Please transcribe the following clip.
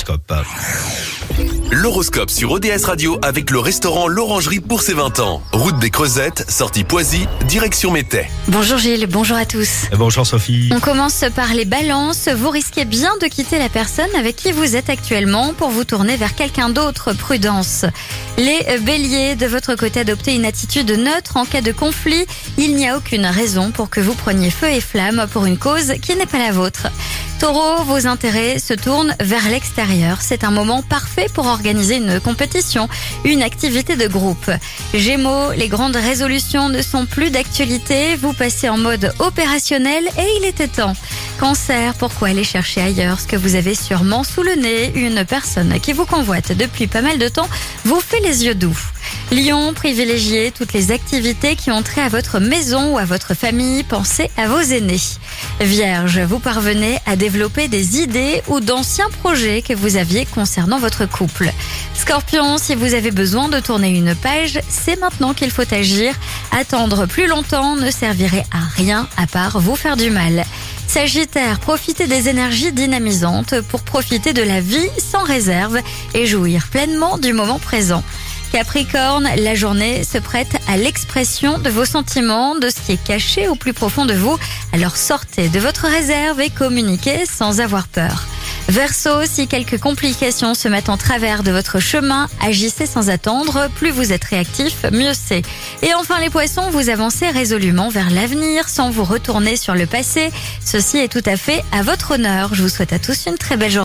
l'horoscope. L'horoscope sur ODS Radio avec le restaurant L'Orangerie pour ses 20 ans. Route des Creusettes, sortie Poisy, direction Métais. Bonjour Gilles, bonjour à tous. Bonjour Sophie. On commence par les balances. Vous risquez bien de quitter la personne avec qui vous êtes actuellement pour vous tourner vers quelqu'un d'autre. Prudence. Les béliers, de votre côté, adoptez une attitude neutre en cas de conflit. Il n'y a aucune raison pour que vous preniez feu et flamme pour une cause qui n'est pas la vôtre. Taureau, vos intérêts se tournent vers l'extérieur. C'est un moment parfait pour organiser une compétition, une activité de groupe. Gémeaux, les grandes résolutions ne sont plus d'actualité. Vous passez en mode opérationnel et il était temps. Cancer, pourquoi aller chercher ailleurs ce que vous avez sûrement sous le nez? Une personne qui vous convoite depuis pas mal de temps vous fait les yeux doux. Lion, privilégiez toutes les activités qui ont trait à votre maison ou à votre famille. Pensez à vos aînés. Vierge, vous parvenez à développer des idées ou d'anciens projets que vous aviez concernant votre couple. Scorpion, si vous avez besoin de tourner une page, c'est maintenant qu'il faut agir. Attendre plus longtemps ne servirait à rien à part vous faire du mal. Sagittaire, profitez des énergies dynamisantes pour profiter de la vie sans réserve et jouir pleinement du moment présent. Capricorne, la journée se prête à l'expression de vos sentiments, de ce qui est caché au plus profond de vous. Alors sortez de votre réserve et communiquez sans avoir peur. Verseau, si quelques complications se mettent en travers de votre chemin, agissez sans attendre. Plus vous êtes réactif, mieux c'est. Et enfin les poissons, vous avancez résolument vers l'avenir sans vous retourner sur le passé. Ceci est tout à fait à votre honneur. Je vous souhaite à tous une très belle journée.